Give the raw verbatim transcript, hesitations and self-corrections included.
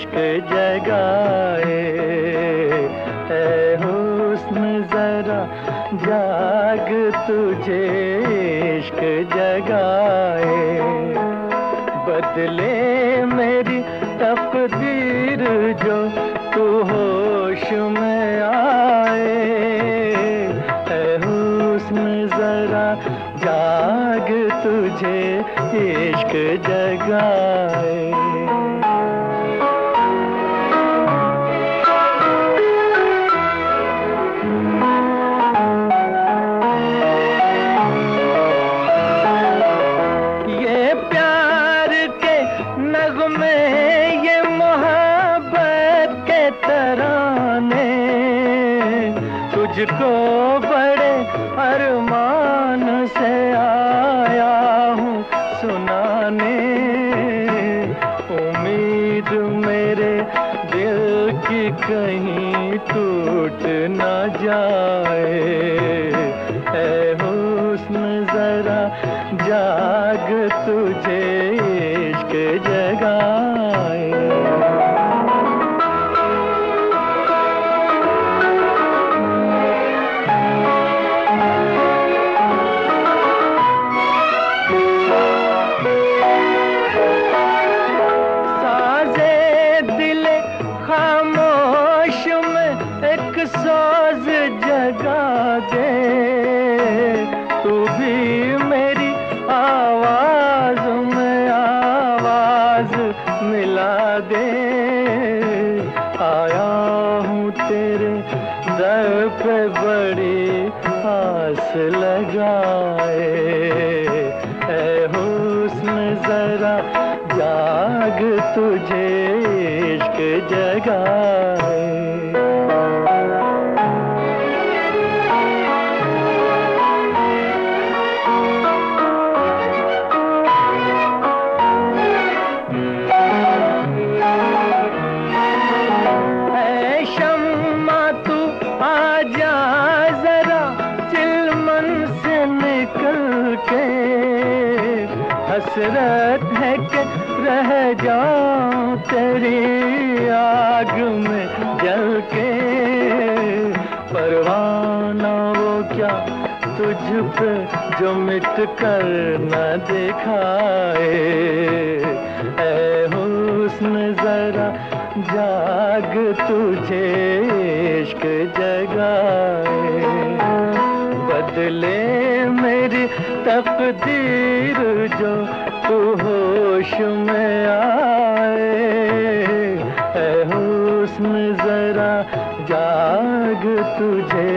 इश्क जगाए। ऐ हुस्न जरा जाग तुझे इश्क जगाए। बदले मेरी तकदीर जो तू होश में आए। ऐ हुस्न जरा जाग तुझे इश्क जगाए। ये प्यार के नगमे, ये मोहब्बत के तराने तुझको बड़े अरमान से आया हूँ सुनाने। उम्मीद मेरे दिल की कहीं टूट न जाए। ऐ हुस्न जरा जाग तुझे इश्क जगाए। खामोश में एक सोज जगा दे, तू भी मेरी आवाज में आवाज मिला दे। आया हूँ तेरे दर पे बड़ी आस लगाए। ऐ हुस्न जरा जाग तुझे इश्क जगाए। ऐ शम्मा तू आजा जरा चिलमन से निकल के। हसरत है कि रह जाऊं तेरी आग में जल के। परवाना वो क्या तुझ पे जो मिट कर न दिखाए। ऐ हुस्न जरा जाग तुझे इश्क जगाए। बदले मेरी तकदीर जो तू होश में आए। ऐ हुस्न जरा जाग तुझे